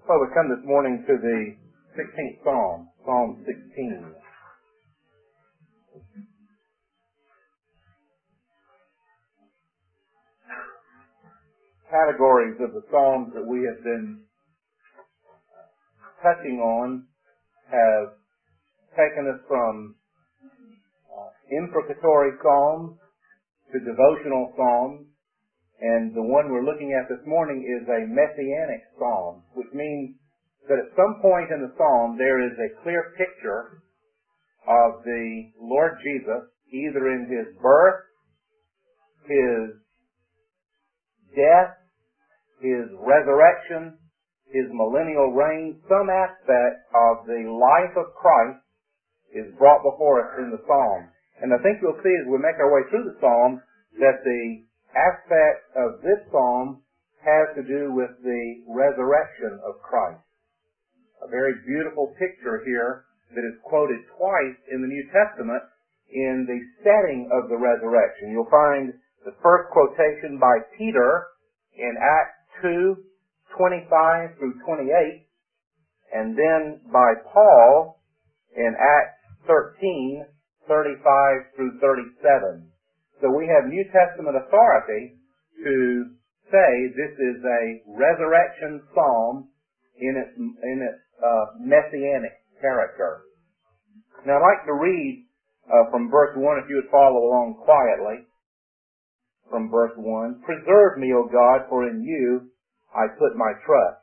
Well, we come this morning to the 16th Psalm, Psalm 16. Categories of the Psalms that we have been touching on have taken us from imprecatory Psalms to devotional Psalms, and the one we're looking at this morning is a messianic Psalm, which means that at some point in the Psalm there is a clear picture of the Lord Jesus, either in His birth, His death, His resurrection, His millennial reign. Some aspect of the life of Christ is brought before us in the Psalm. And I think you'll see as we make our way through the Psalm that the aspect of this Psalm has to do with the resurrection of Christ. A very beautiful picture here that is quoted twice in the New Testament in the setting of the resurrection. You'll find the first quotation by Peter in Acts 2:25 through 28, and then by Paul in Acts 13:35 through 37. So we have New Testament authority to say this is a resurrection psalm in its messianic character. Now I'd like to read from verse 1, if you would follow along quietly. From verse 1, "Preserve me, O God, for in you I put my trust.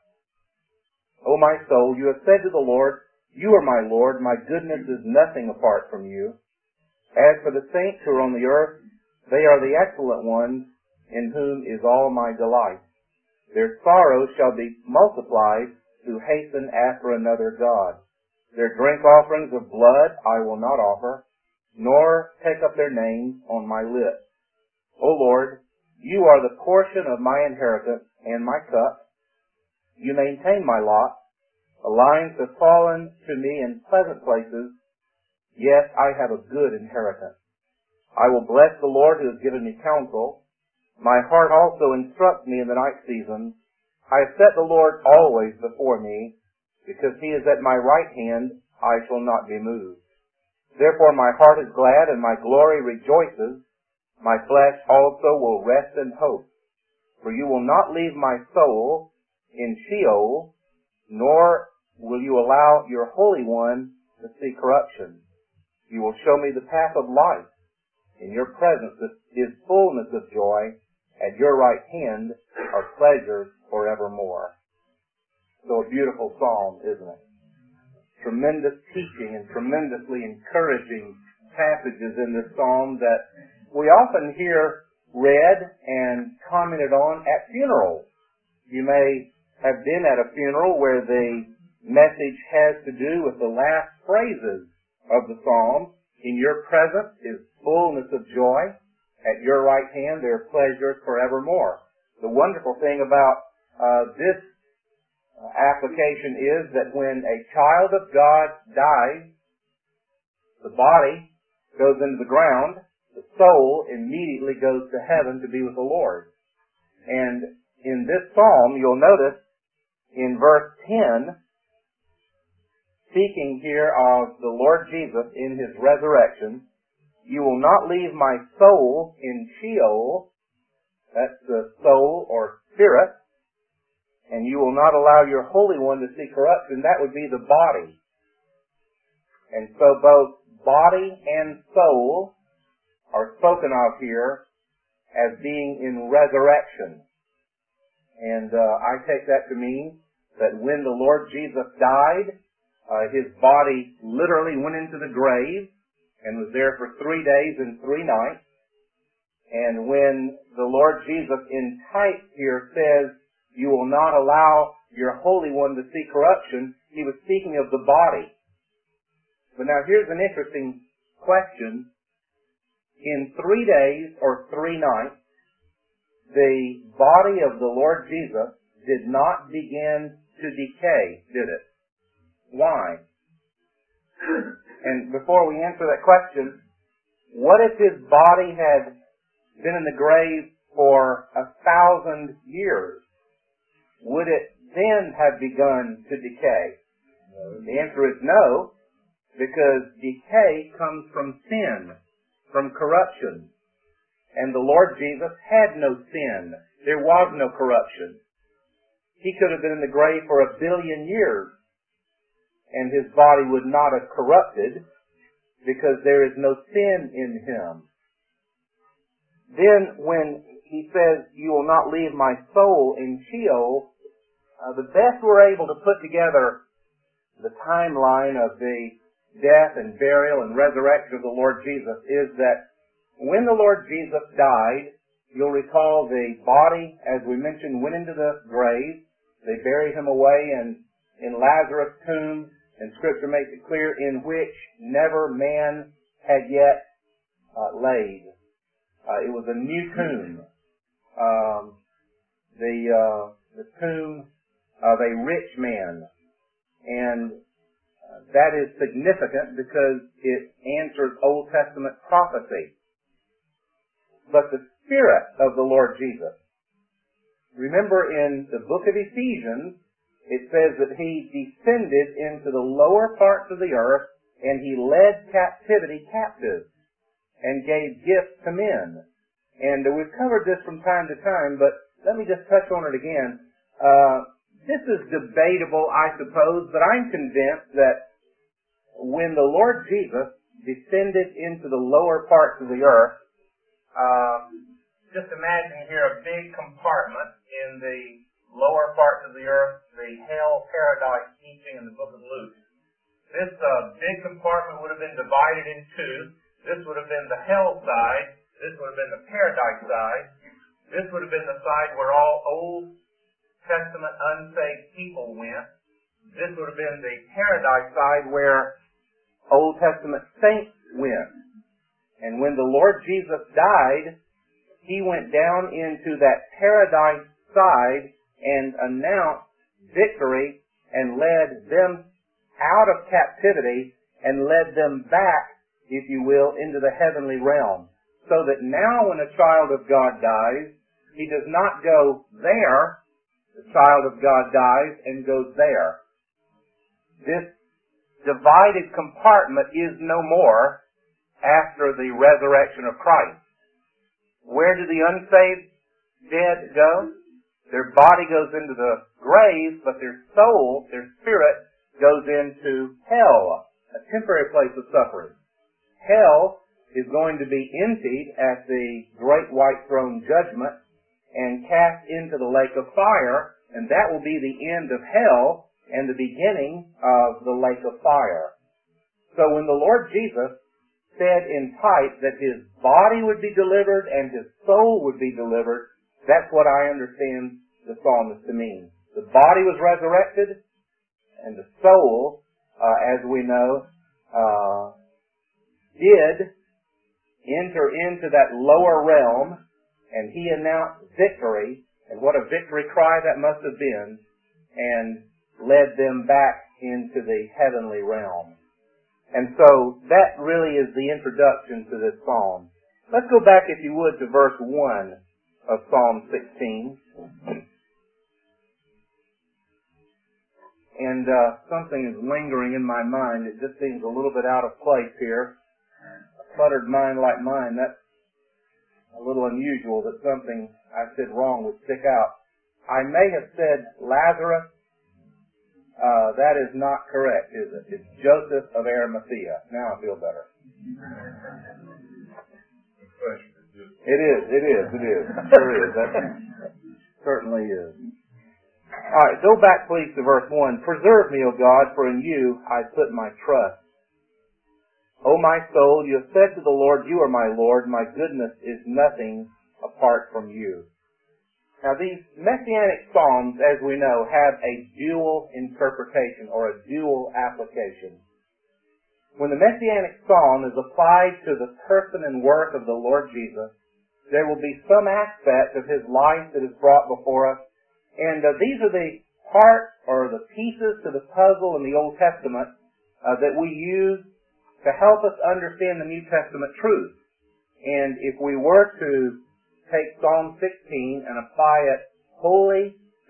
O my soul, you have said to the Lord, you are my Lord, my goodness is nothing apart from you. As for the saints who are on the earth, they are the excellent ones, in whom is all my delight. Their sorrows shall be multiplied who hasten after another God. Their drink offerings of blood I will not offer, nor take up their names on my lips. O Lord, you are the portion of my inheritance and my cup. You maintain my lot. The lines have fallen to me in pleasant places. Yes, I have a good inheritance. I will bless the Lord who has given me counsel. My heart also instructs me in the night seasons. I have set the Lord always before me. Because he is at my right hand, I shall not be moved. Therefore my heart is glad and my glory rejoices. My flesh also will rest in hope. For you will not leave my soul in Sheol, nor will you allow your Holy One to see corruption. You will show me the path of life. In your presence is fullness of joy. At your right hand are pleasures forevermore." So a beautiful psalm, isn't it? Tremendous teaching and tremendously encouraging passages in this psalm that we often hear read and commented on at funerals. You may have been at a funeral where the message has to do with the last phrases of the psalm. In your presence is fullness of joy. At your right hand there are pleasures forevermore. The wonderful thing about this application is that when a child of God dies, the body goes into the ground, the soul immediately goes to heaven to be with the Lord. And in this psalm, you'll notice in verse 10, speaking here of the Lord Jesus in His resurrection, "You will not leave my soul in Sheol," that's the soul or spirit, "and you will not allow your Holy One to see corruption." That would be the body. And so both body and soul are spoken of here as being in resurrection. And I take that to mean that when the Lord Jesus died, His body literally went into the grave and was there for 3 days and 3 nights. And when the Lord Jesus in type here says, "You will not allow your Holy One to see corruption," He was speaking of the body. But now here's an interesting question. In 3 days or 3 nights, the body of the Lord Jesus did not begin to decay, did it? Why? And before we answer that question, what if His body had been in the grave for 1,000 years? would it then have begun to decay? The answer is no, because decay comes from sin, from corruption. And the Lord Jesus had no sin. There was no corruption. He could have been in the grave for 1 billion years, and his body would not have corrupted, because there is no sin in him. Then when he says, you will not leave my soul in Sheol, the best we're able to put together the timeline of the death and burial and resurrection of the Lord Jesus is that when the Lord Jesus died, you'll recall the body, as we mentioned, went into the grave. They buried him away in Lazarus' tomb, and Scripture makes it clear, in which never man had yet laid. It was a new tomb. The tomb of a rich man. And that is significant because it answers Old Testament prophecy. But the Spirit of the Lord Jesus. Remember in the book of Ephesians, it says that he descended into the lower parts of the earth and he led captivity captive and gave gifts to men. And we've covered this from time to time, but let me just touch on it again. This is debatable, I suppose, but I'm convinced that when the Lord Jesus descended into the lower parts of the earth, just imagine here a big compartment in the lower parts of the earth, the hell paradise teaching in the book of Luke. This big compartment would have been divided in two. This would have been the hell side. This would have been the paradise side. This would have been the side where all Old Testament unsaved people went. This would have been the paradise side where Old Testament saints went. And when the Lord Jesus died, he went down into that paradise side and announced victory and led them out of captivity and led them back, if you will, into the heavenly realm. So that now when a child of God dies, he does not go there. The child of God dies and goes there. This divided compartment is no more after the resurrection of Christ. Where do the unsaved dead go? Their body goes into the grave, but their soul, their spirit, goes into hell, a temporary place of suffering. Hell is going to be emptied at the great white throne judgment and cast into the lake of fire, and that will be the end of hell and the beginning of the lake of fire. So when the Lord Jesus said in type that his body would be delivered and his soul would be delivered, that's what I understand the psalmist to mean. The body was resurrected, and the soul, as we know, did enter into that lower realm, and he announced victory, and what a victory cry that must have been, and led them back into the heavenly realm. And so that really is the introduction to this psalm. Let's go back, if you would, to verse 1 of Psalm 16. And something is lingering in my mind. It just seems a little bit out of place here. A cluttered mind like mine, that's a little unusual that something I said wrong would stick out. I may have said Lazarus. That is not correct, is it? It's Joseph of Arimathea. Now I feel better. It is. Sure is. That certainly is. Alright, go back please to verse 1. Preserve me, O God, for in you I put my trust. O my soul, you have said to the Lord, you are my Lord. My goodness is nothing apart from you. Now these messianic psalms, as we know, have a dual interpretation or a dual application. When the messianic psalm is applied to the person and work of the Lord Jesus, there will be some aspect of his life that is brought before us. And these are the parts or the pieces to the puzzle in the Old Testament that we use to help us understand the New Testament truth. And if we were to take Psalm 16 and apply it wholly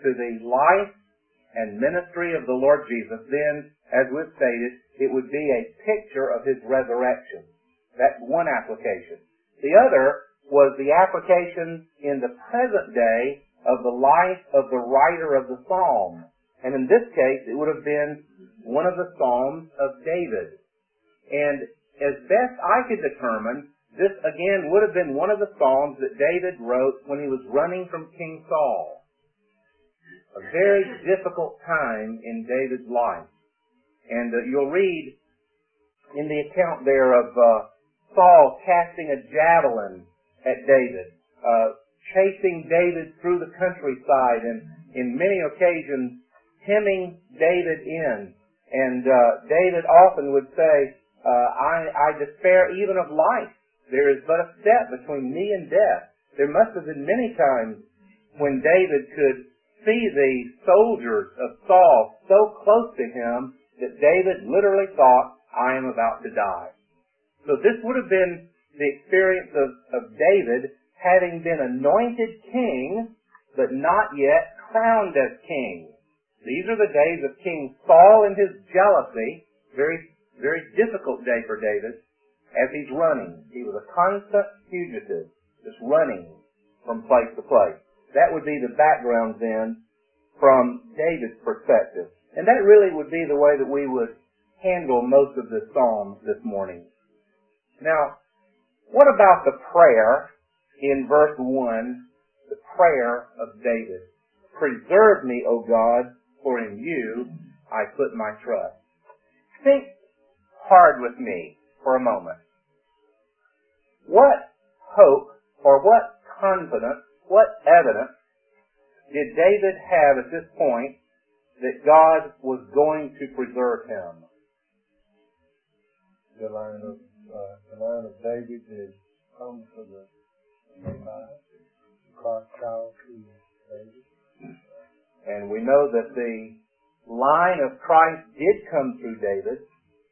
to the life and ministry of the Lord Jesus, then, as we've stated, it would be a picture of His resurrection. That's one application. The other was the application in the present day of the life of the writer of the psalm. And in this case, it would have been one of the Psalms of David. And as best I could determine, this again would have been one of the Psalms that David wrote when he was running from King Saul. A very difficult time in David's life. And you'll read in the account there of Saul casting a javelin at David, chasing David through the countryside, and in many occasions hemming David in. And David often would say, I despair even of life. There is but a step between me and death. There must have been many times when David could see the soldiers of Saul so close to him that David literally thought, I am about to die. So this would have been the experience of David having been anointed king, but not yet crowned as king. These are the days of King Saul and his jealousy. Very, very difficult day for David as he's running. He was a constant fugitive, just running from place to place. That would be the background then from David's perspective. And that really would be the way that we would handle most of the Psalms this morning. Now, what about the prayer in verse 1, the prayer of David? Preserve me, O God, for in you I put my trust. Think hard with me for a moment. What hope or what confidence, what evidence did David have at this point that God was going to preserve him? The line of David is come to the Christ child to David. And we know that the line of Christ did come through David.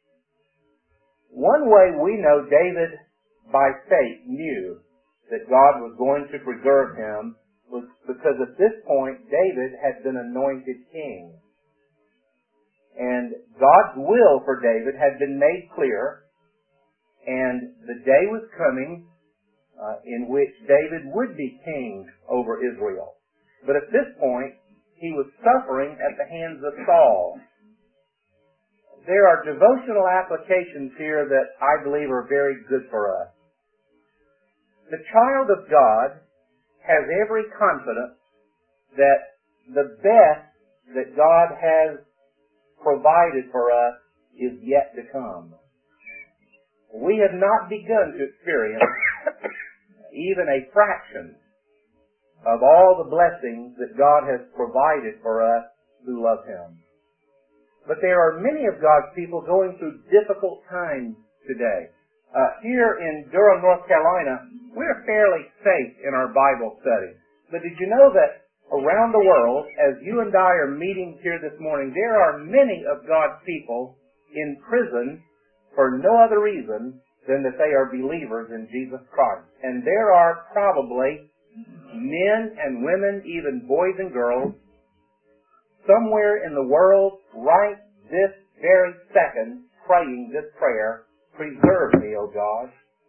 One way we know David, by faith, knew that God was going to preserve him was because at this point David had been anointed king. And God's will for David had been made clear, and the day was coming in which David would be king over Israel. But at this point, he was suffering at the hands of Saul. There are devotional applications here that I believe are very good for us. The child of God has every confidence that the best that God has provided for us is yet to come. We have not begun to experience even a fraction of all the blessings that God has provided for us who love Him. But there are many of God's people going through difficult times today. Here in Durham, North Carolina, we're fairly safe in our Bible study. But did you know that around the world, as you and I are meeting here this morning, there are many of God's people in prison for no other reason than that they are believers in Jesus Christ. And there are probably men and women, even boys and girls, somewhere in the world right this very second praying this prayer, preserve me, O God.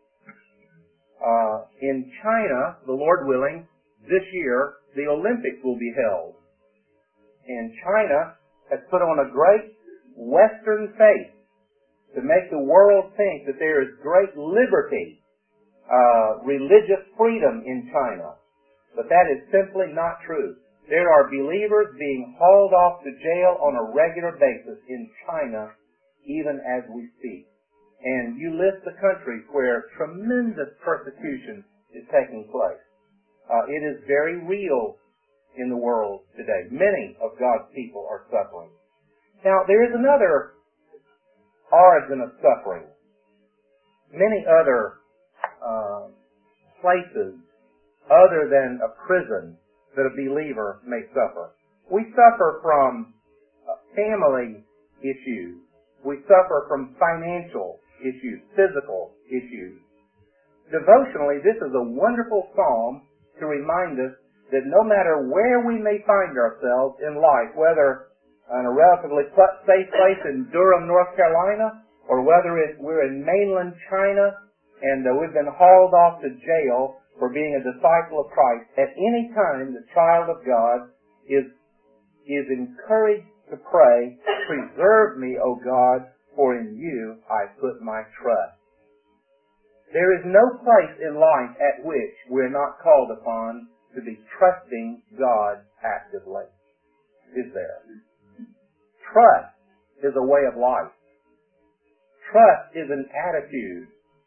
In China, the Lord willing, this year, the Olympics will be held. And China has put on a great Western face to make the world think that there is great liberty, religious freedom in China. But that is simply not true. There are believers being hauled off to jail on a regular basis in China, even as we speak. And you list the countries where tremendous persecution is taking place. It is very real in the world today. Many of God's people are suffering. Now, there is another origin of suffering. Many other places other than a prison that a believer may suffer. We suffer from family issues. We suffer from financial issues, physical issues. Devotionally, this is a wonderful psalm to remind us that no matter where we may find ourselves in life, whether in a relatively safe place in Durham, North Carolina, or whether we're in mainland China and we've been hauled off to jail for being a disciple of Christ, at any time the child of God is encouraged to pray, "Preserve me, O God, for in you I put my trust." There is no place in life at which we're not called upon to be trusting God actively. Is there? Trust is a way of life. Trust is an attitude.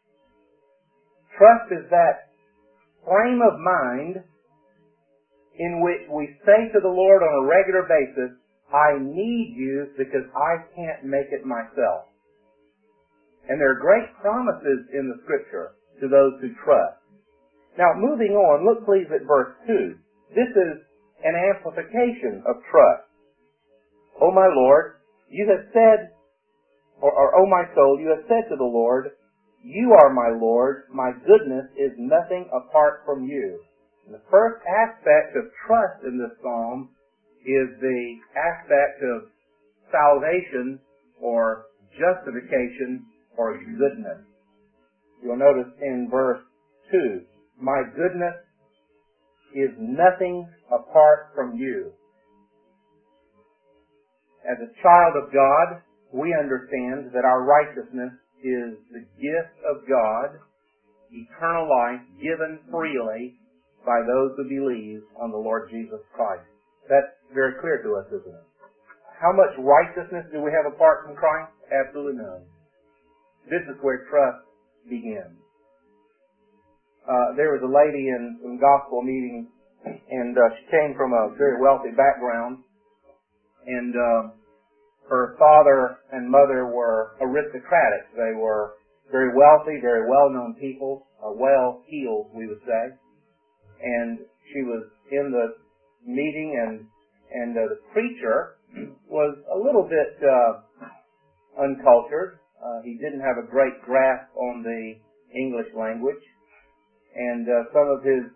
Trust is that frame of mind in which we say to the Lord on a regular basis, "I need you because I can't make it myself." And there are great promises in the Scripture to those who trust. Now, moving on, look please at verse 2. This is an amplification of trust. "O my Lord, you have said," or "O my soul, you have said to the Lord, you are my Lord, my goodness is nothing apart from you." And the first aspect of trust in this psalm is the aspect of salvation or justification or goodness. You'll notice in verse 2, "My goodness is nothing apart from you." As a child of God, we understand that our righteousness is the gift of God, eternal life given freely by those who believe on the Lord Jesus Christ. That's very clear to us, isn't it? How much righteousness do we have apart from Christ? Absolutely none. This is where trust begins. There was a lady in some gospel meetings, and she came from a very wealthy background, and her father and mother were aristocratic. They were very wealthy, very well-known people, well-heeled, we would say. And she was in the meeting, and the preacher was a little bit uncultured. He didn't have a great grasp on the English language, and some of his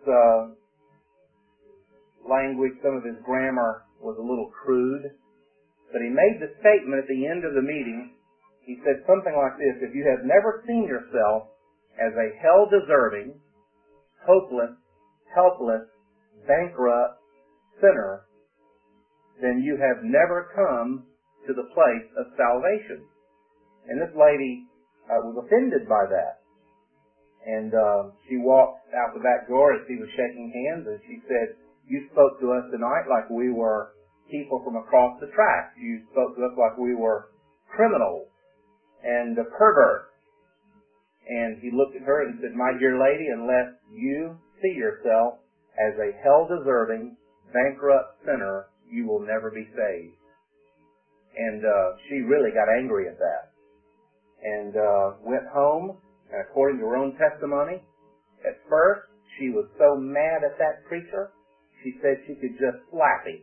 language, some of his grammar was a little crude. But he made the statement at the end of the meeting. He said something like this: "If you have never seen yourself as a hell-deserving, hopeless, helpless, bankrupt sinner, then you have never come to the place of salvation." And this lady was offended by that. And she walked out the back door as he was shaking hands, and she said, "You spoke to us tonight like we were people from across the tracks. You spoke to us like we were criminals and perverts." And he looked at her and said, "My dear lady, unless you see yourself as a hell-deserving, bankrupt sinner, you will never be saved." And she really got angry at that, and went home. And according to her own testimony, at first she was so mad at that preacher, she said she could just slap him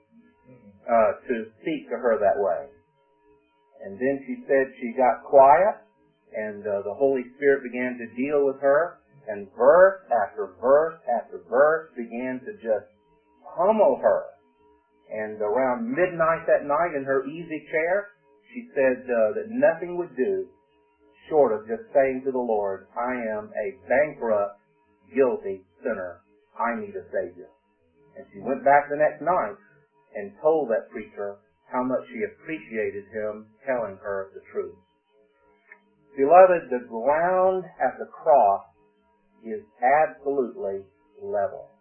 to speak to her that way. And then she said she got quiet, and the Holy Spirit began to deal with her, and verse after verse after verse began to just pummel her. And around midnight that night in her easy chair, she said that nothing would do short of just saying to the Lord, "I am a bankrupt, guilty sinner. I need a Savior." And she went back the next night and told that preacher how much she appreciated him telling her the truth. Beloved, the ground at the cross is absolutely level.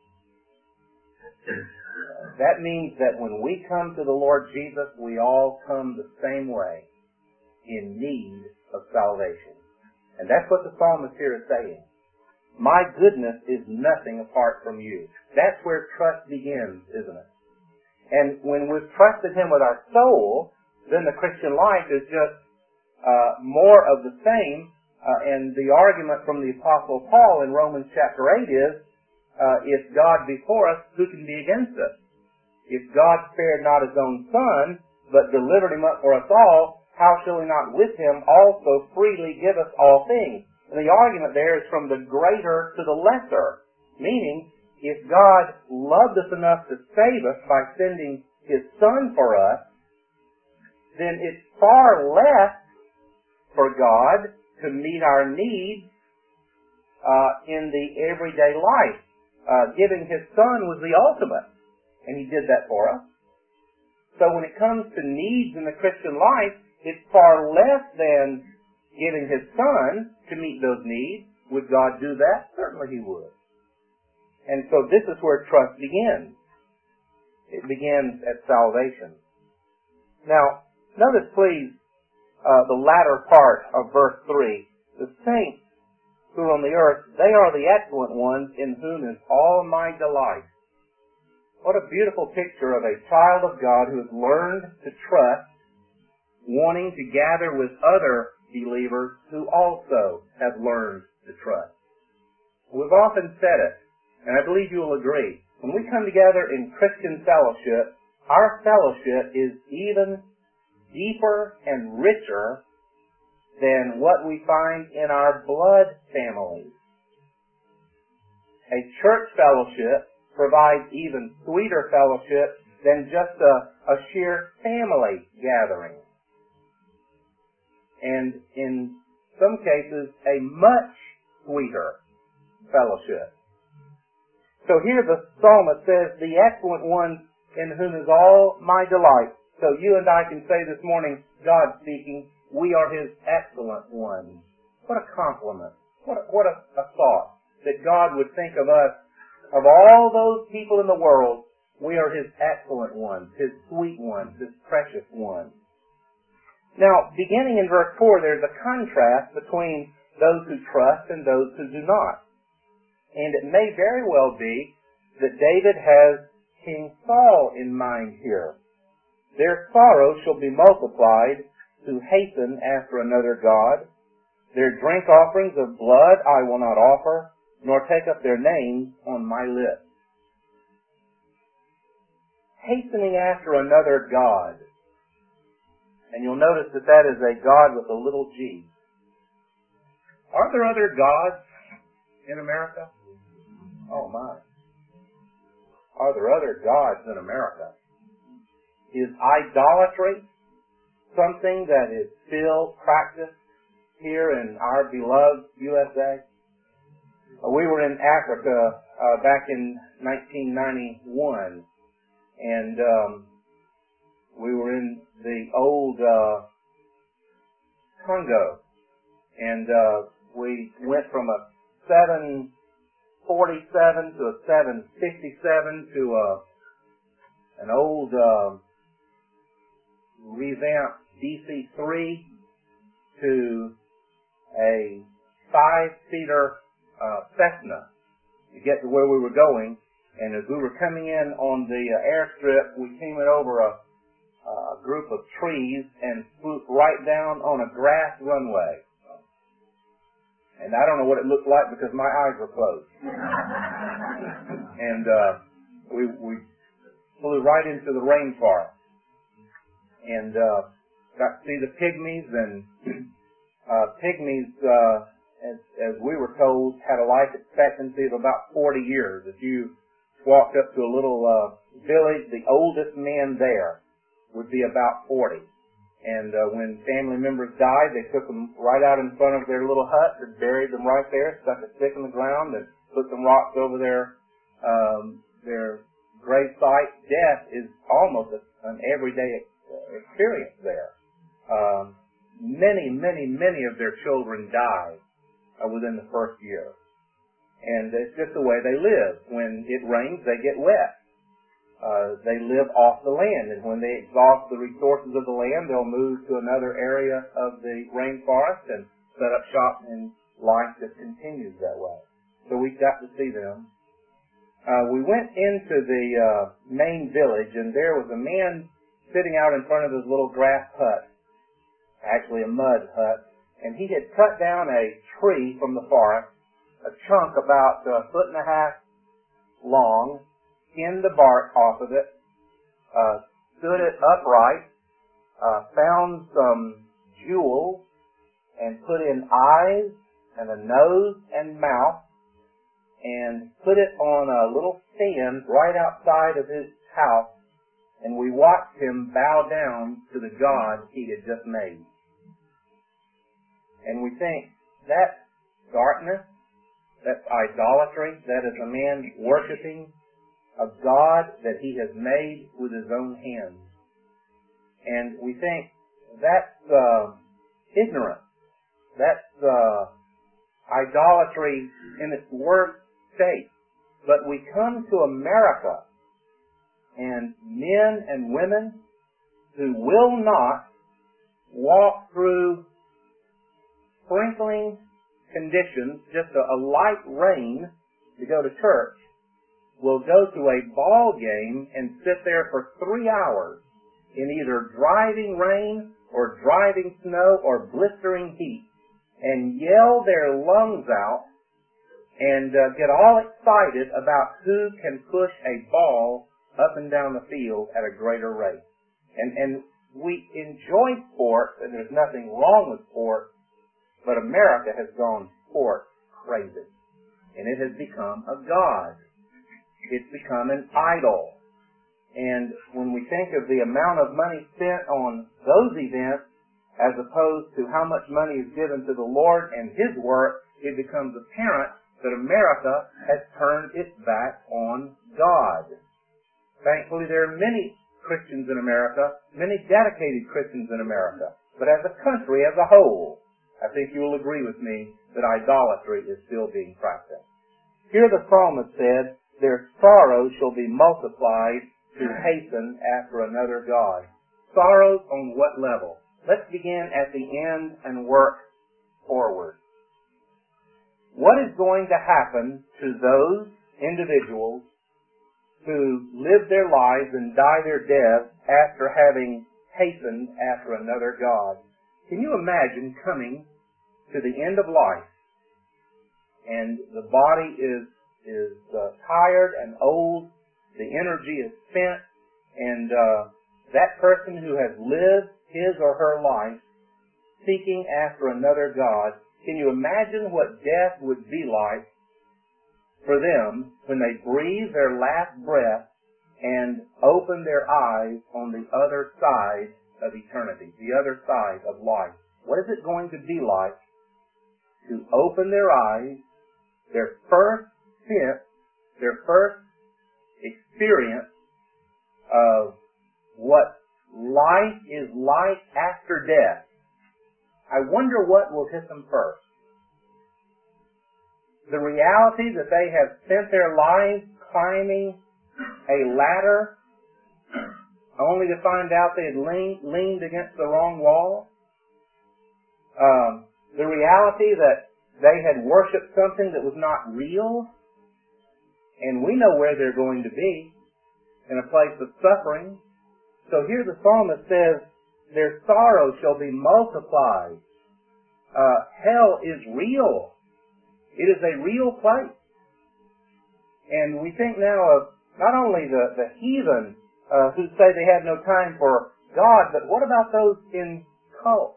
That means that when we come to the Lord Jesus, we all come the same way, in need of salvation. And that's what the psalmist here is saying. My goodness is nothing apart from you. That's where trust begins, isn't it? And when we've trusted Him with our soul, then the Christian life is just more of the same. And the argument from the Apostle Paul in Romans chapter 8 is, if God be for us, who can be against us? If God spared not His own Son, but delivered Him up for us all, how shall He not with Him also freely give us all things? And the argument there is from the greater to the lesser, meaning if God loved us enough to save us by sending His Son for us, then it's far less for God to meet our needs in the everyday life. Giving His Son was the ultimate, and He did that for us. So when it comes to needs in the Christian life, it's far less than giving His Son to meet those needs. Would God do that? Certainly He would. And so this is where trust begins. It begins at salvation. Now, notice please the latter part of verse 3. The saints who are on the earth, they are the excellent ones in whom is all my delight. What a beautiful picture of a child of God who has learned to trust, wanting to gather with other believers who also have learned to trust. We've often said it, and I believe you will agree. When we come together in Christian fellowship, our fellowship is even deeper and richer than what we find in our blood families. A church fellowship provides even sweeter fellowship than just a sheer family gathering. And in some cases, a much sweeter fellowship. So here the psalmist says, the excellent one in whom is all my delight. So you and I can say this morning, God speaking, we are His excellent ones. What a compliment. What a thought that God would think of us. Of all those people in the world, we are His excellent ones, His sweet ones, His precious ones. Now, beginning in verse 4, there's a contrast between those who trust and those who do not. And it may very well be that David has King Saul in mind here. Their sorrow shall be multiplied who hasten after another god. Their drink offerings of blood I will not offer, nor take up their names on my lips. Hastening after another god. And you'll notice that that is a God with a little g. Are there other gods in America? Oh my. Are there other gods in America? Is idolatry something that is still practiced here in our beloved USA? We were in Africa back in 1991, and we were in the old Congo, and we went from a 747 to a 757 to an old revamped DC-3 to a 5-seater Cessna to get to where we were going. And as we were coming in on the airstrip, we came in over a group of trees and swooped right down on a grass runway. And I don't know what it looked like because my eyes were closed. And we flew right into the rainforest. And got to see the pygmies, and pygmies, as we were told, had a life expectancy of about 40 years. If you walked up to a little village, the oldest man there would be about 40. And when family members died, they took them right out in front of their little hut and buried them right there, stuck a stick in the ground, and put some rocks over their grave site. Death is almost an everyday experience there. Many of their children died within the first year. And it's just the way they live. When it rains, they get wet. They live off the land, and when they exhaust the resources of the land, they'll move to another area of the rainforest and set up shop, and life just continues that way. So we got to see them. We went into the main village, and there was a man sitting out in front of his little grass hut, actually a mud hut, and he had cut down a tree from the forest, a chunk about 1.5 feet long, skinned the bark off of it, stood it upright, found some jewels, and put in eyes and a nose and mouth, and put it on a little stand right outside of his house, and we watched him bow down to the God he had just made. And we think, that's darkness, that's idolatry, that is a man worshiping a God that he has made with his own hands. And we think, that's ignorance. That's idolatry in its worst state. But we come to America, and men and women who will not walk through sprinkling conditions, just a light rain to go to church, will go to a ball game and sit there for 3 hours in either driving rain or driving snow or blistering heat and yell their lungs out and get all excited about who can push a ball up and down the field at a greater rate. And we enjoy sports, and there's nothing wrong with sports, but America has gone sports crazy. And it has become a god. It's become an idol. And when we think of the amount of money spent on those events, as opposed to how much money is given to the Lord and His work, it becomes apparent that America has turned its back on God. Thankfully, there are many Christians in America, many dedicated Christians in America. But as a country, as a whole, I think you will agree with me that idolatry is still being practiced. Here the psalmist said, their sorrows shall be multiplied to hasten after another God. Sorrows on what level? Let's begin at the end and work forward. What is going to happen to those individuals who live their lives and die their death after having hastened after another God? Can you imagine coming to the end of life and the body is tired and old, the energy is spent, and that person who has lived his or her life seeking after another God, can you imagine what death would be like for them when they breathe their last breath and open their eyes on the other side of eternity, the other side of life? What is it going to be like to open their eyes, their first sense, their first experience of what life is like after death? I wonder what will hit them first. The reality that they have spent their lives climbing a ladder only to find out they had leaned against the wrong wall. The reality that they had worshipped something that was not real. And we know where they're going to be, in a place of suffering. So here the psalmist says, their sorrow shall be multiplied. Hell is real. It is a real place. And we think now of not only the heathen who say they have no time for God, but what about those in cults?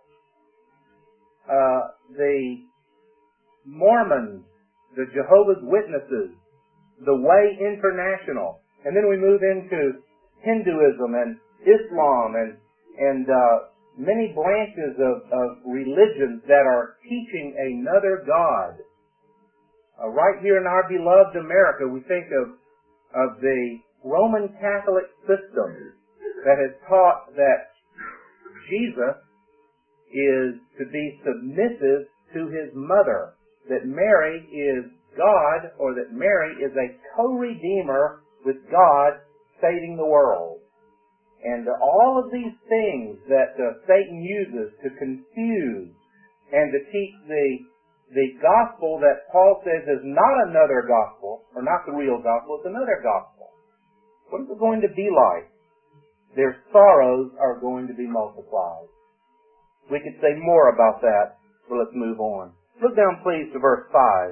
The Mormons, the Jehovah's Witnesses, the Way International, and then we move into Hinduism and Islam and many branches of religions that are teaching another God. Right here in our beloved America, we think of the Roman Catholic system that has taught that Jesus is to be submissive to his mother, that Mary is God, or that Mary is a co-redeemer with God saving the world. And all of these things that Satan uses to confuse and to teach the gospel that Paul says is not another gospel, or not the real gospel, it's another gospel. What is it going to be like? Their sorrows are going to be multiplied. We could say more about that, but let's move on. Look down, please, to verse 5.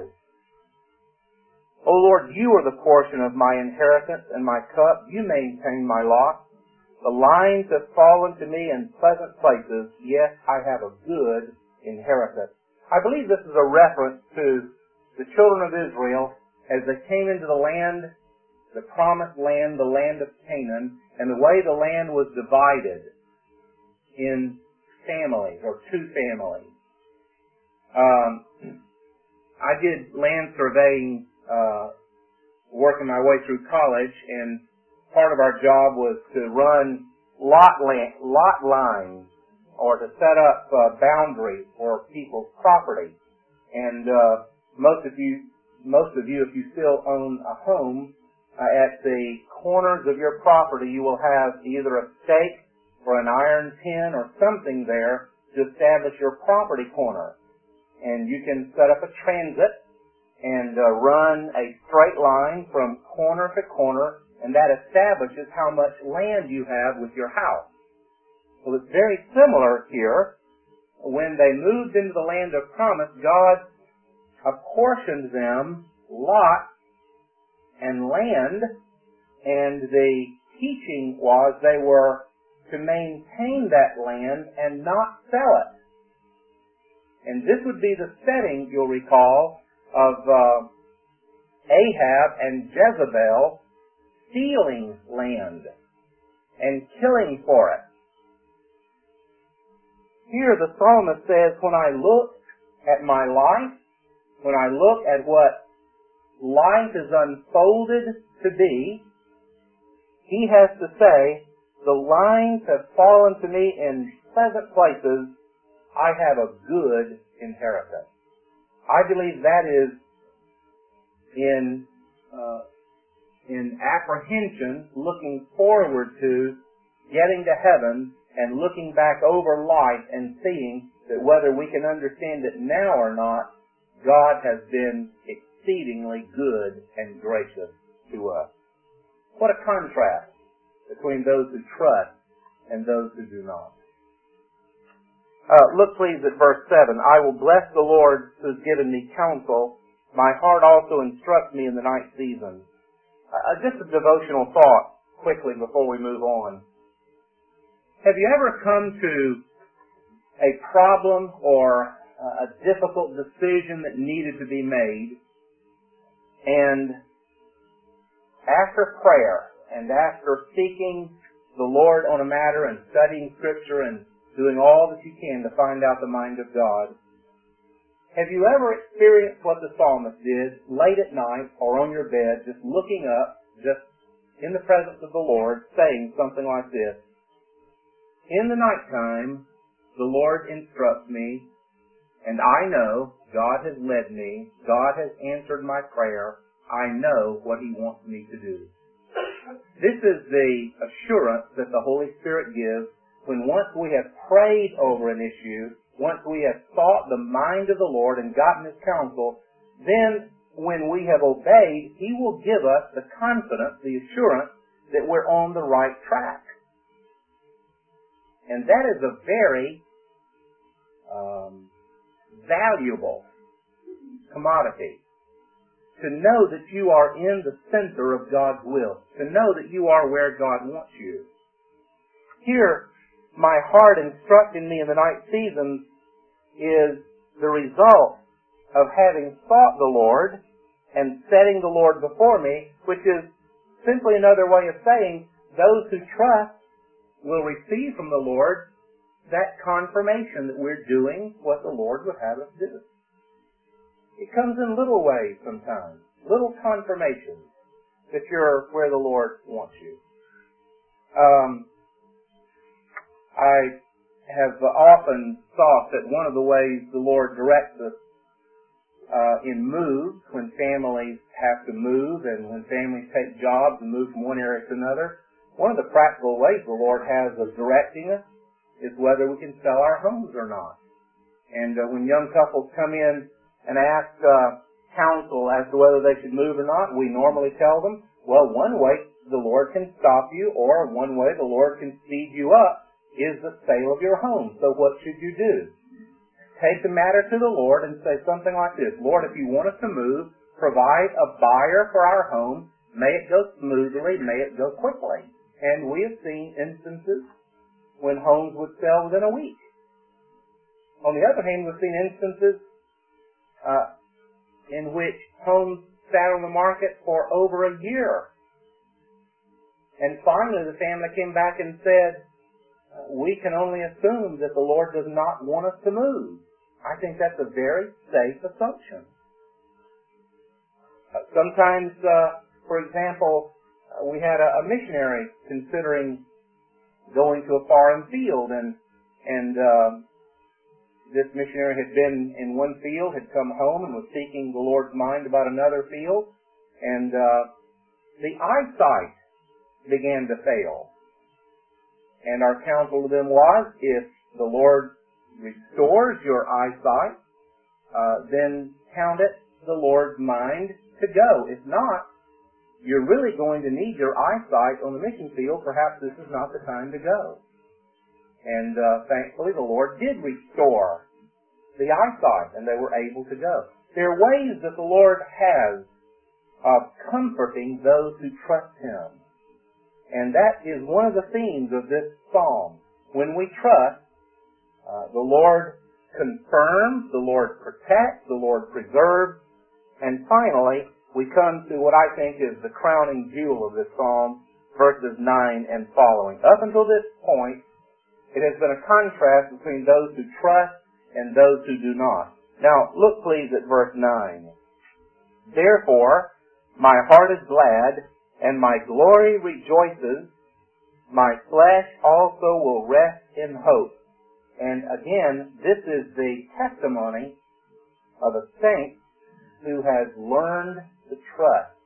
O Lord, you are the portion of my inheritance and my cup. You maintain my lot. The lines have fallen to me in pleasant places. Yes, I have a good inheritance. I believe this is a reference to the children of Israel as they came into the land, the promised land, the land of Canaan, and the way the land was divided in families, or two families. I did land surveying working my way through college, and part of our job was to run lot lines, or to set up boundaries for people's property. And most of you, if you still own a home, at the corners of your property, you will have either a stake or an iron pin or something there to establish your property corner. And you can set up a transit and run a straight line from corner to corner, and that establishes how much land you have with your house. Well, it's very similar here. When they moved into the land of promise, God apportioned them lots and land, and the teaching was they were to maintain that land and not sell it. And this would be the setting, you'll recall, of Ahab and Jezebel stealing land and killing for it. Here the psalmist says, when I look at my life, when I look at what life is unfolded to be, he has to say, the lines have fallen to me in pleasant places. I have a good inheritance. I believe that is in apprehension, looking forward to getting to heaven and looking back over life and seeing that whether we can understand it now or not, God has been exceedingly good and gracious to us. What a contrast between those who trust and those who do not. Look please at verse 7. I will bless the Lord who has given me counsel. My heart also instructs me in the night season. Just a devotional thought quickly before we move on. Have you ever come to a problem or a difficult decision that needed to be made, and after prayer and after seeking the Lord on a matter and studying Scripture and doing all that you can to find out the mind of God, have you ever experienced what the psalmist did late at night or on your bed, just looking up, just in the presence of the Lord, saying something like this? In the nighttime, the Lord instructs me, and I know God has led me, God has answered my prayer, I know what He wants me to do. This is the assurance that the Holy Spirit gives when once we have prayed over an issue, once we have sought the mind of the Lord and gotten His counsel, then when we have obeyed, He will give us the confidence, the assurance that we're on the right track. And that is a very valuable commodity. To know that you are in the center of God's will. To know that you are where God wants you. Here, my heart instructing me in the night seasons is the result of having sought the Lord and setting the Lord before me, which is simply another way of saying those who trust will receive from the Lord that confirmation that we're doing what the Lord would have us do. It comes in little ways sometimes, little confirmations that you're where the Lord wants you. I have often thought that one of the ways the Lord directs us in moves, when families have to move and when families take jobs and move from one area to another, one of the practical ways the Lord has of directing us is whether we can sell our homes or not. And when young couples come in and ask counsel as to whether they should move or not, we normally tell them, well, one way the Lord can stop you, or one way the Lord can speed you up, is the sale of your home. So what should you do? Take the matter to the Lord and say something like this: Lord, if you want us to move, provide a buyer for our home. May it go smoothly. May it go quickly. And we have seen instances when homes would sell within a week. On the other hand, we've seen instances in which homes sat on the market for over a year. And finally the family came back and said, we can only assume that the Lord does not want us to move. I think that's a very safe assumption. Sometimes, for example, we had a missionary considering going to a foreign field, and this missionary had been in one field, had come home and was seeking the Lord's mind about another field, and the eyesight began to fail. And our counsel to them was, if the Lord restores your eyesight, then count it the Lord's mind to go. If not, you're really going to need your eyesight on the mission field. Perhaps this is not the time to go. And thankfully the Lord did restore the eyesight, and they were able to go. There are ways that the Lord has of comforting those who trust Him. And that is one of the themes of this psalm. When we trust, the Lord confirms, the Lord protects, the Lord preserves, and finally, we come to what I think is the crowning jewel of this psalm, verses 9 and following. Up until this point, it has been a contrast between those who trust and those who do not. Now, look please at verse 9. Therefore, my heart is glad, and my glory rejoices. My flesh also will rest in hope. And again, this is the testimony of a saint who has learned to trust.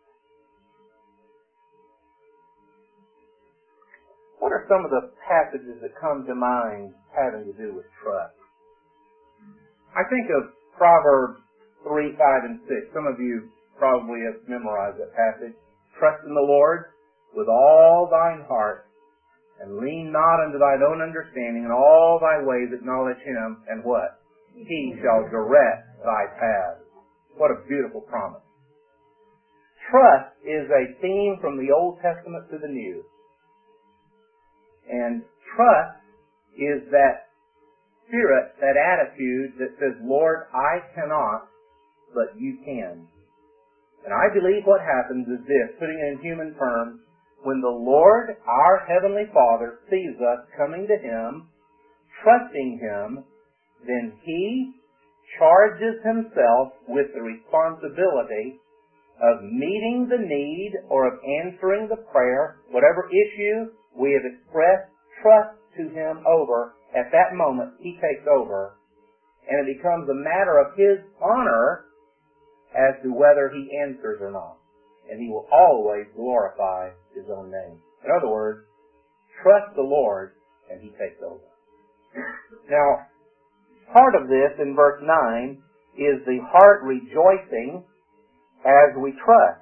What are some of the passages that come to mind having to do with trust? I think of Proverbs 3, 5, and 6. Some of you probably have memorized that passage. Trust in the Lord with all thine heart, and lean not unto thine own understanding. In all thy ways acknowledge Him, and what? He shall direct thy paths. What a beautiful promise. Trust is a theme from the Old Testament to the New. And trust is that spirit, that attitude that says, Lord, I cannot, but you can. And I believe what happens is this, putting it in human terms, when the Lord, our Heavenly Father, sees us coming to Him, trusting Him, then He charges Himself with the responsibility of meeting the need or of answering the prayer, whatever issue we have expressed trust to Him over. At that moment, He takes over, and it becomes a matter of His honor as to whether He answers or not. And He will always glorify His own name. In other words, trust the Lord, and He takes over. Now, part of this in verse 9 is the heart rejoicing as we trust.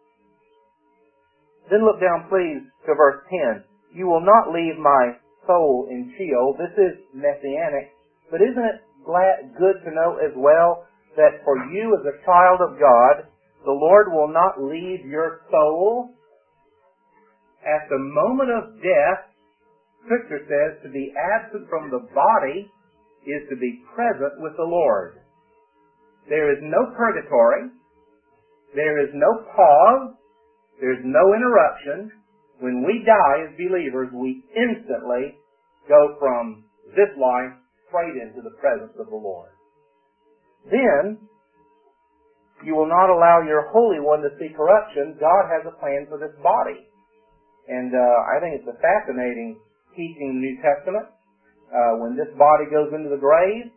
Then look down, please, to verse 10. You will not leave my soul in Sheol. This is messianic, but isn't it good to know as well that for you as a child of God, the Lord will not leave your soul? At the moment of death, Scripture says to be absent from the body is to be present with the Lord. There is no purgatory. There is no pause. There is no interruption. When we die as believers, we instantly go from this life straight into the presence of the Lord. Then, you will not allow your Holy One to see corruption. God has a plan for this body. And I think it's a fascinating teaching in the New Testament. When this body goes into the grave,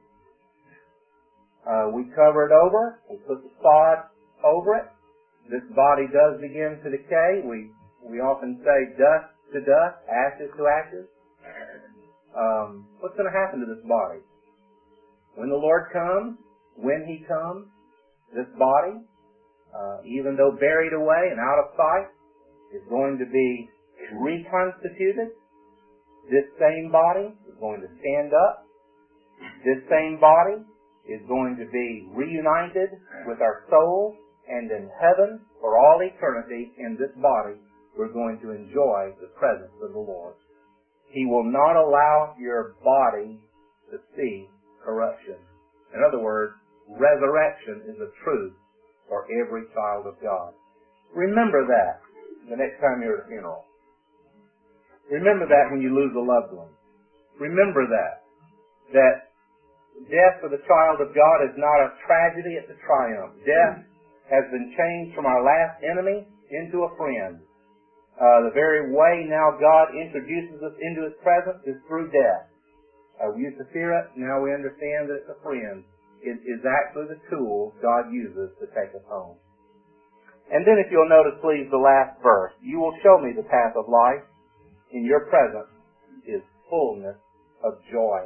we cover it over. We put the sod over it. This body does begin to decay. We often say dust to dust, ashes to ashes. What's going to happen to this body? When the Lord comes, when He comes, this body, even though buried away and out of sight, is going to be reconstituted. This same body is going to stand up. This same body is going to be reunited with our soul, and in heaven, for all eternity, in this body, we're going to enjoy the presence of the Lord. He will not allow your body to see corruption. In other words, resurrection is a truth for every child of God. Remember that the next time you're at a funeral. Remember that when you lose a loved one. Remember that death for the child of God is not a tragedy, it's a triumph. Death has been changed from our last enemy into a friend. The very way now God introduces us into His presence is through death. We used to fear it, now we understand that it's a friend. It is actually the tool God uses to take us home. And then if you'll notice, please, the last verse. You will show me the path of life. In your presence is fullness of joy.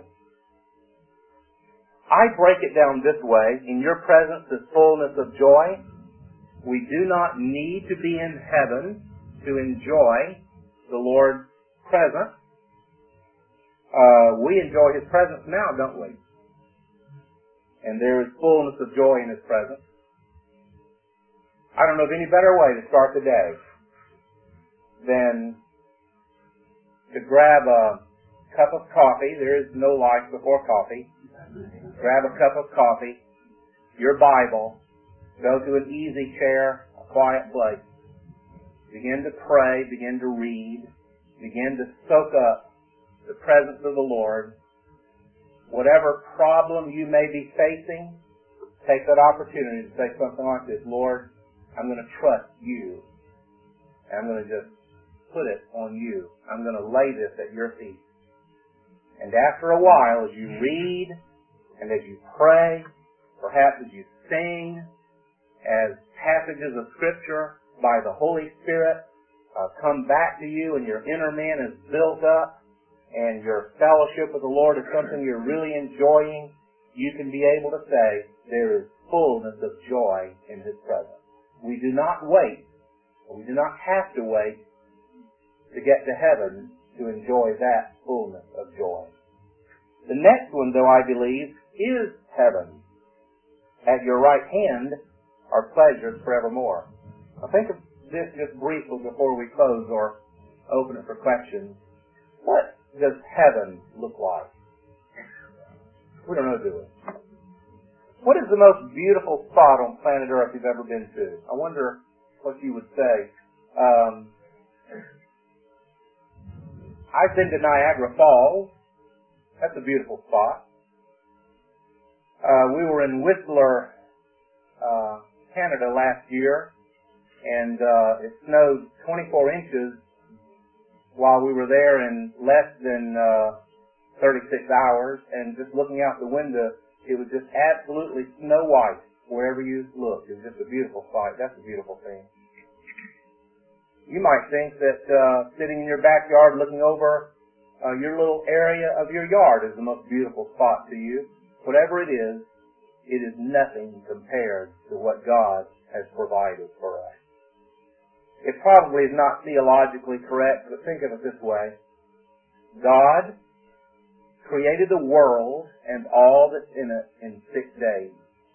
I break it down this way. In your presence is fullness of joy. We do not need to be in heaven to enjoy the Lord's presence. We enjoy His presence now, don't we? And there is fullness of joy in His presence. I don't know of any better way to start the day than to grab a cup of coffee. There is no life before coffee. Grab a cup of coffee, your Bible, go to an easy chair, a quiet place. Begin to pray, begin to read, begin to soak up the presence of the Lord. Whatever problem you may be facing, take that opportunity to say something like this: Lord, I'm going to trust you. And I'm going to just put it on you. I'm going to lay this at your feet. And after a while, as you read, and as you pray, perhaps as you sing, as passages of Scripture by the Holy Spirit come back to you and your inner man is built up and your fellowship with the Lord is something you're really enjoying, you can be able to say, there is fullness of joy in His presence. We do not wait, or we do not have to wait to get to heaven to enjoy that fullness of joy. The next one, though, I believe, is heaven. At your right hand are pleasures forevermore. Now think of this just briefly before we close or open it for questions. What does heaven look like? We don't know, do we? What is the most beautiful spot on planet Earth you've ever been to? I wonder what you would say. I've been to Niagara Falls. That's a beautiful spot. We were in Whistler, Canada last year, and it snowed 24 inches while we were there in less than 36 hours, and just looking out the window, it was just absolutely snow white wherever you looked. It was just a beautiful sight. That's a beautiful thing. You might think that sitting in your backyard looking over your little area of your yard is the most beautiful spot to you. Whatever it is nothing compared to what God has provided for us. It probably is not theologically correct, but think of it this way. God created the world and all that's in it in 6 days.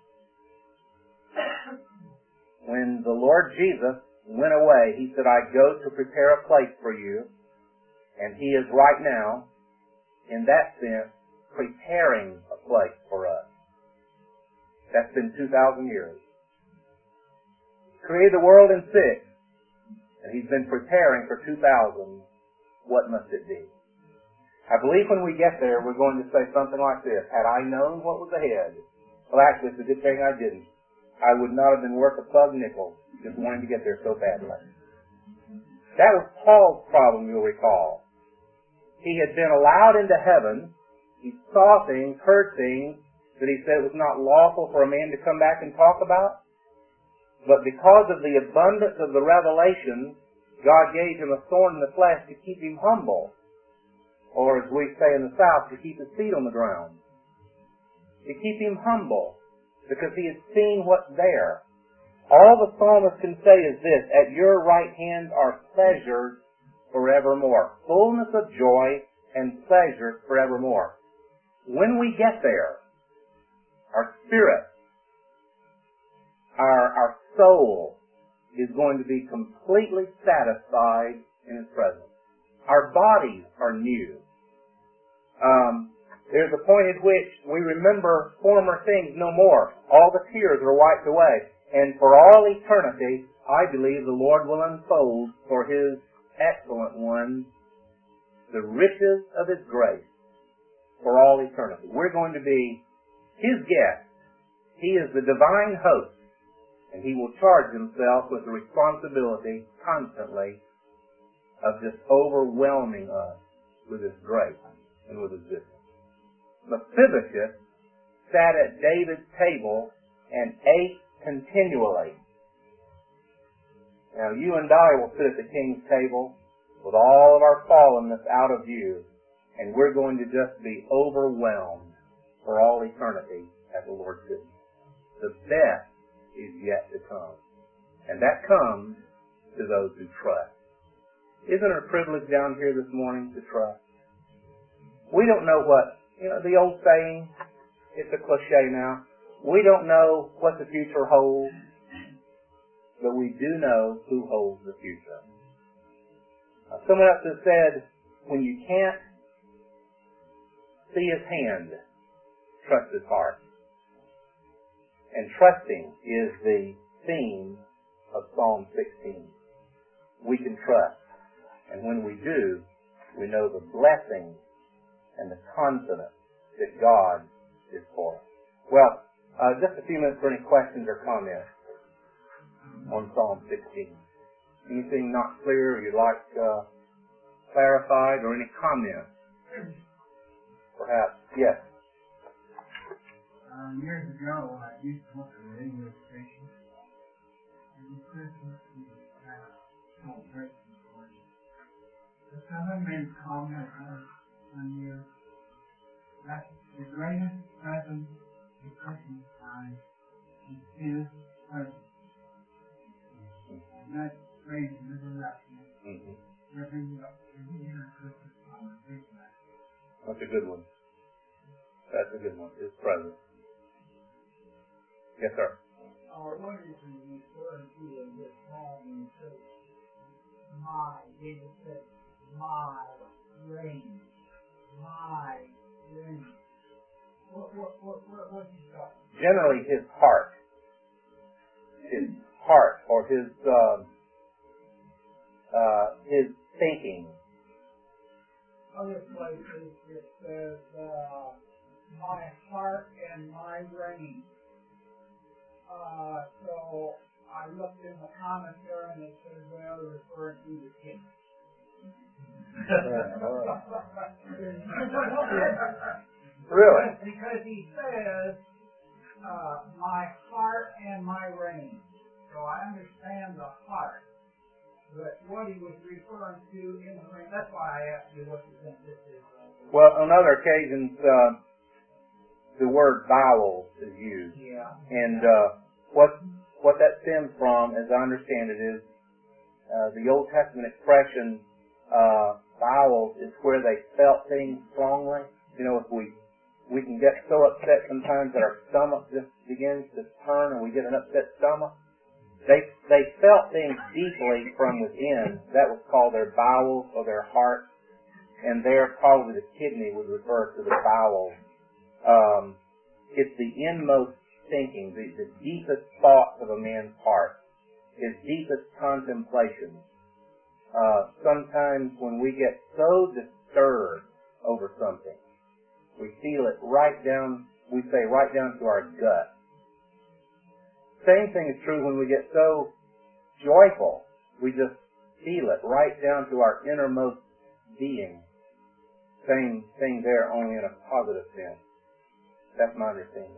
When the Lord Jesus went away, He said, I go to prepare a place for you. And He is right now, in that sense, preparing a place for us. That's been 2,000 years. Created the world in 6, and He's been preparing for 2,000. What must it be? I believe when we get there, we're going to say something like this: had I known what was ahead, well, actually, it's a good thing I didn't. I would not have been worth a plug nickel just wanting to get there so badly. That was Paul's problem, you'll recall. He had been allowed into heaven. He saw things, heard things that he said it was not lawful for a man to come back and talk about. But because of the abundance of the revelation, God gave him a thorn in the flesh to keep him humble. Or as we say in the South, to keep his feet on the ground. To keep him humble. Because he had seen what's there. All the psalmist can say is this: at your right hand are pleasures forevermore. Fullness of joy and pleasures forevermore. When we get there, our spirit, our soul is going to be completely satisfied in His presence. Our bodies are new. There's a point at which we remember former things no more. All the tears are wiped away. And for all eternity, I believe the Lord will unfold for His excellent ones the riches of His grace for all eternity. We're going to be His guests. He is the divine host, and He will charge Himself with the responsibility constantly of just overwhelming us with His grace and with His goodness. Mephibosheth sat at David's table and ate continually. Now you and I will sit at the king's table with all of our fallenness out of view, and we're going to just be overwhelmed for all eternity at the Lord's goodness. The best is yet to come. And that comes to those who trust. Isn't it a privilege down here this morning to trust? We don't know what, the old saying, it's a cliche now, we don't know what the future holds, but we do know who holds the future. Someone else has said, when you can't see His hand, trust His heart. And trusting is the theme of Psalm 16. We can trust. And when we do, we know the blessing and the confidence that God is for us. Well, just a few minutes for any questions or comments on Psalm 16. Anything not clear or you'd like clarified, or any comments? Perhaps. Yes. Years ago, I used to work at a radio station, and the person who had celebration for it. Someone made a comment on you that the greatest present in Christmas time is His presence. And that brings the direction. Bringing up the inner Christmas conversation. That's a good one. That's a good one. His presence. Yes, sir. What is he referring to in this psalm when he says, David said, my reign. My reign. What's he talking? Generally, his heart. His heart, or his thinking. Other places it says, my heart and my reign. So I looked in the commentary and it says, well, referring to the king. Really? Because he says, my heart and my reign. So I understand the heart. But what he was referring to in the reign, that's why I asked you what you think this is. Well, on other occasions, the word bowels is used. Yeah. And what that stems from, as I understand it, is the Old Testament expression, bowels, is where they felt things strongly. If we can get so upset sometimes that our stomach just begins to turn and we get an upset stomach. They felt things deeply from within. That was called their bowels or their heart. And there probably the kidney would refer to the bowels. It's the inmost thinking, the deepest thoughts of a man's heart, his deepest contemplation. Sometimes when we get so disturbed over something, we feel it right down to our gut. Same thing is true when we get so joyful. We just feel it right down to our innermost being. Same thing there, only in a positive sense. That's my understanding.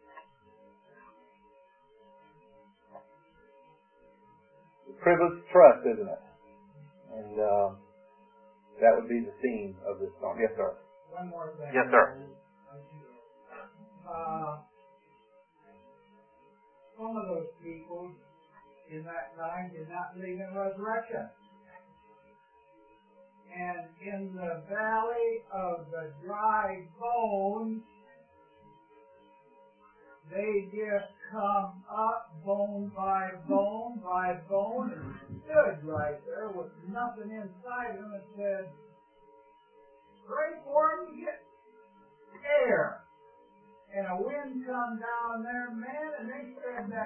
The privilege of trust, isn't it? And that would be the theme of this song. Yes, sir. One more thing. Yes, sir. Some of those people in that time did not believe in resurrection. And in the valley of the dry bones, they just come up bone by bone by bone and stood right there with nothing inside them and said, pray for them to get air. And a wind come down there, man, and they said that thing was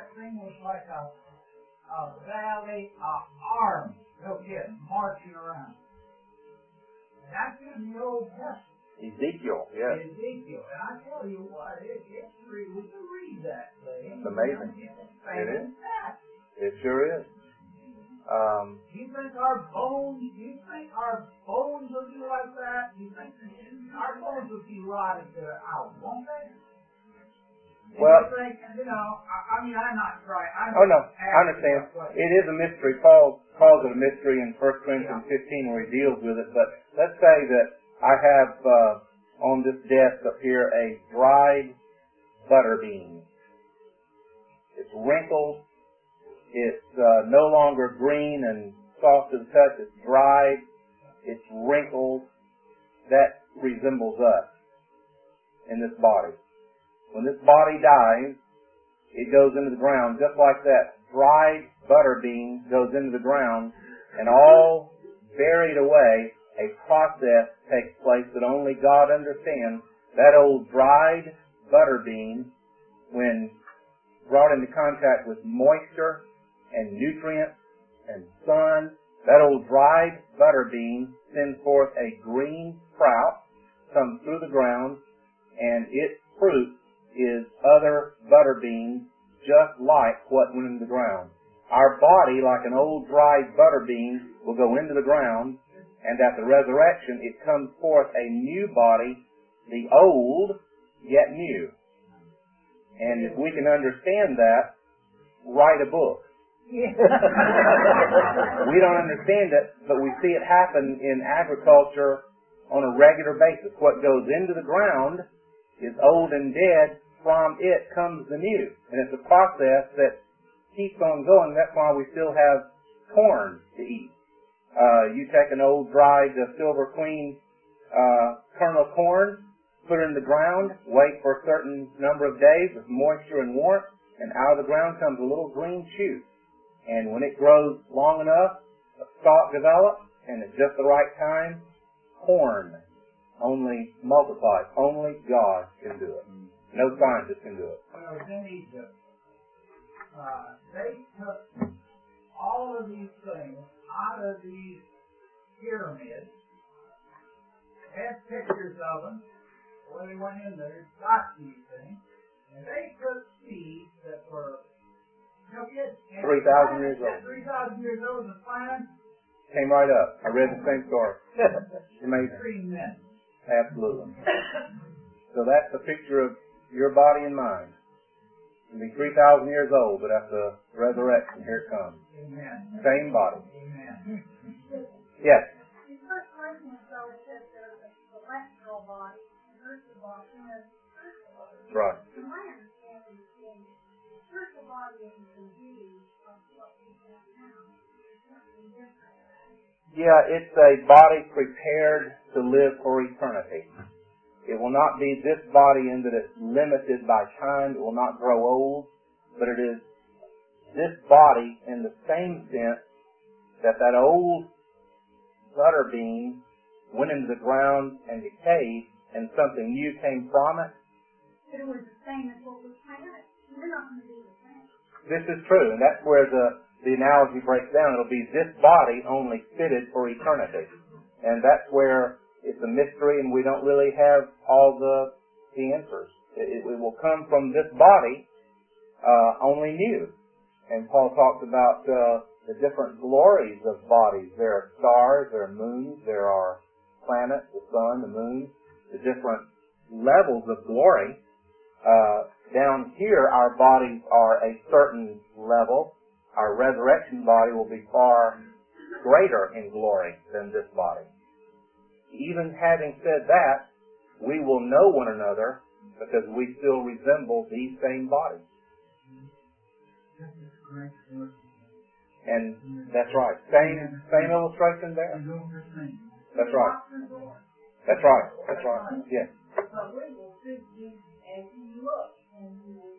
almost like a valley of arms, no kidding, marching around. And that's in the Old Testament. Ezekiel, yes. Ezekiel. And I tell you what, it's we can read that thing. It's amazing. It is. It sure is. You think our bones will be like that? You think our bones will be rotted out, won't they? Well, you think, I mean, I'm not trying. Oh no, I understand. It is a mystery. Paul calls it a mystery in 1 Corinthians 15 where he deals with it. But let's say that I have on this desk up here a dried butter bean. It's wrinkled. It's no longer green and soft to the touch. It's dried. It's wrinkled. That resembles us in this body. When this body dies, it goes into the ground just like that dried butter bean goes into the ground, and all buried away, a process takes place that only God understands. That old dried butter bean, when brought into contact with moisture and nutrients and sun, that old dried butter bean sends forth a green sprout, comes through the ground, and its fruit is other butter beans just like what went into the ground. Our body, like an old dried butter bean, will go into the ground, and at the resurrection it comes forth a new body, the old yet new. And if we can understand that, write a book. We don't understand it, but we see it happen in agriculture on a regular basis. What goes into the ground is old and dead. From it comes the new. And it's a process that keeps on going. That's why we still have corn to eat. You take an old dried Silver Queen kernel corn, put it in the ground, wait for a certain number of days with moisture and warmth, and out of the ground comes a little green shoot. And when it grows long enough, a stalk develops, and at just the right time, corn only multiplies. Only God can do it. No scientist can do it. When I was in Egypt, they took all of these things out of these pyramids, had pictures of them, when they went in there, got these things, and they took seeds that were 3,000 years old. 3,000 years old, and planted. Came right up. I read the same story. Amazing. 3 men. Absolutely. So that's a picture of your body and mine. It'll be 3,000 years old, but at the resurrection, here it comes. Amen. Same body. Amen. Yes. In 1 Corinthians, though, it says there's a celestial body, an earthly body, and a spiritual body. That's right. And my understanding is the spiritual body is the view of what we have now. It's something different. Yeah, it's a body prepared to live for eternity. It will not be this body in that it's limited by time. It will not grow old. But it is this body in the same sense that old butter bean went into the ground and decayed and something new came from it. But it was the same as what was planted. We're not going to be the same. This is true, and that's where the analogy breaks down. It'll be this body only fitted for eternity. And that's where it's a mystery, and we don't really have all the answers. It will come from this body, only new. And Paul talks about the different glories of bodies. There are stars, there are moons, there are planets, the sun, the moon, the different levels of glory. Down here, our bodies are a certain level. Our resurrection body will be far greater in glory than this body. Even having said that, we will know one another because we still resemble these same bodies. And that's right. Same illustration there. That's right. That's right. That's right. Yes. But we will see you as you look, and you will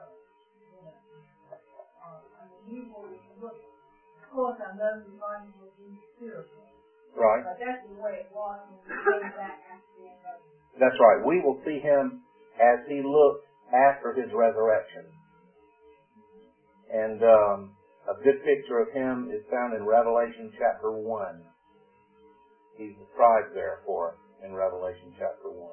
you will look. Of course, I know your body will be spiritual. Right. But that's the way it was when we came back after the resurrection. That's right. We will see him as he looked after his resurrection. And a good picture of him is found in Revelation chapter 1. He's described there for us in Revelation chapter 1.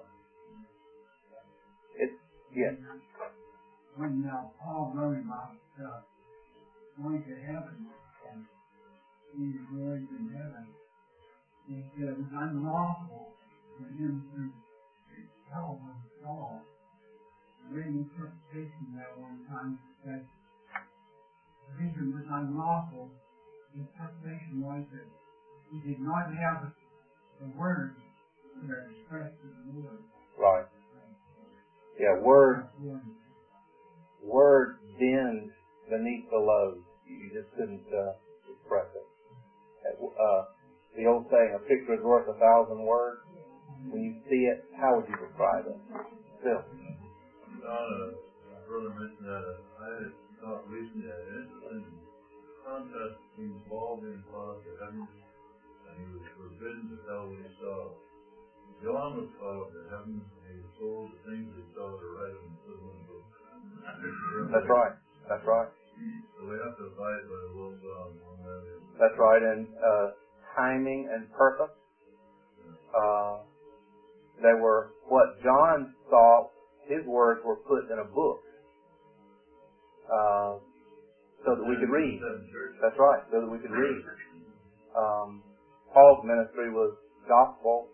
Yes. When Paul wrote about going to heaven and seeing glory in heaven, he said it was unlawful for him to tell what he saw. The reading interpretation that one time said the vision was unlawful. The interpretation was that he did not have the words that are expressed in the Lord. Right. Yeah, word bends beneath the load. You just couldn't express it. The old saying, a picture is worth 1,000 words. When you see it, how would you describe it? Phil? My brother mentioned that I had thought recently that an interesting contrast between Paul being called to heaven and he was forbidden to tell what he saw. John was called to heaven and he was told the things he saw to write them in the book. That's right. That's right. So we have to abide by the will of God. That's right. And timing and purpose. They were what John saw. His words were put in a book so that we could read. That's right. So that we could read. Paul's ministry was gospel,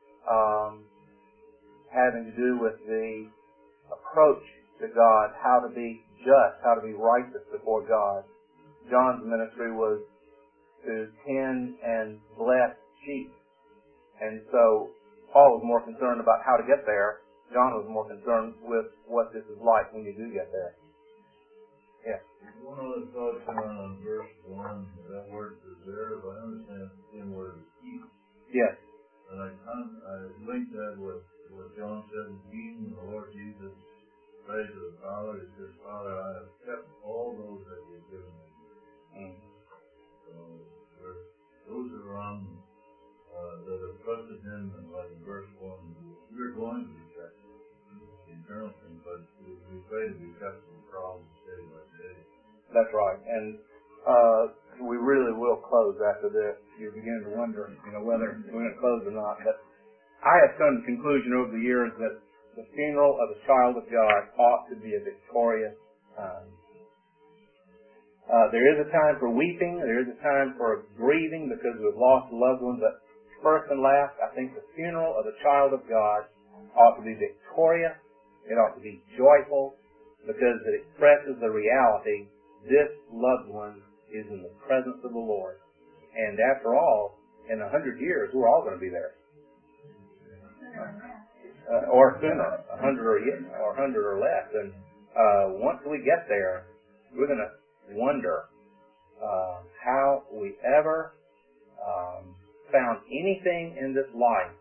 having to do with the approach to God, how to be just, how to be righteous before God. John's ministry was to tend and bless sheep. And so Paul was more concerned about how to get there. John was more concerned with what this is like when you do get there. Yeah. One other thought on verse 1, that word is there, but I understand it's the same word as keep. Yes. And I linked that with what John 17, the Lord Jesus prayed to the Father. He said, Father, I have kept all those that you've given me. So those that are on, that have trusted Him, and like in verse 1, we're going to be kept. The eternal thing, but we pray to be kept from problems day by day. That's right. And we really will close after this. You're beginning to wonder, whether we're going to close or not. But I have come to the conclusion over the years that the funeral of a child of God ought to be a victorious time. There is a time for weeping. There is a time for grieving because we've lost loved ones. But first and last, I think the funeral of a child of God ought to be victorious. It ought to be joyful because it expresses the reality this loved one is in the presence of the Lord. And after all, in 100 years, we're all going to be there. Or sooner, 100 or 100 or less. And once we get there, we're going to wonder how we ever found anything in this life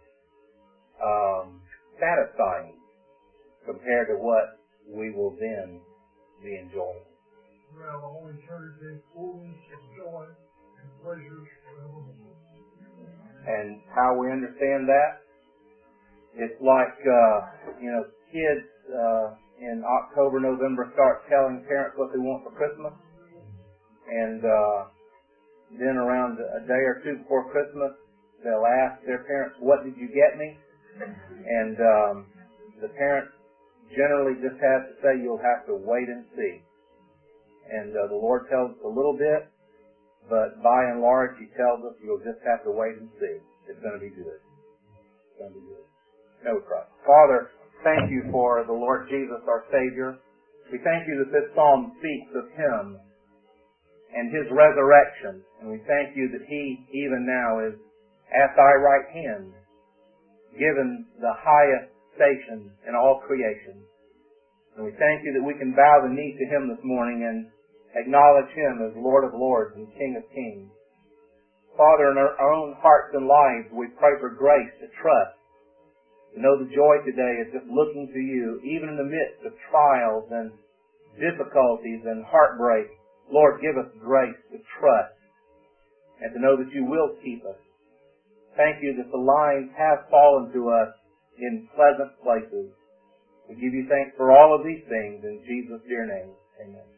satisfying compared to what we will then be enjoying. Well, all eternity is fullness of joy and pleasures forevermore. And how we understand that? It's like, kids in October, November start telling parents what they want for Christmas. And then around a day or two before Christmas, they'll ask their parents, what did you get me? And the parents generally just have to say, you'll have to wait and see. And the Lord tells us a little bit, but by and large, He tells us you'll just have to wait and see. It's going to be good. It's going to be good. No Christ. Father, thank You for the Lord Jesus, our Savior. We thank You that this psalm speaks of Him and His resurrection. And we thank You that He, even now, is at Thy right hand, given the highest station in all creation. And we thank You that we can bow the knee to Him this morning and acknowledge Him as Lord of Lords and King of Kings. Father, in our own hearts and lives, we pray for grace to trust. To know the joy today is just looking to You, even in the midst of trials and difficulties and heartbreak. Lord, give us grace to trust and to know that You will keep us. Thank You that the lines have fallen to us in pleasant places. We give You thanks for all of these things in Jesus' dear name. Amen.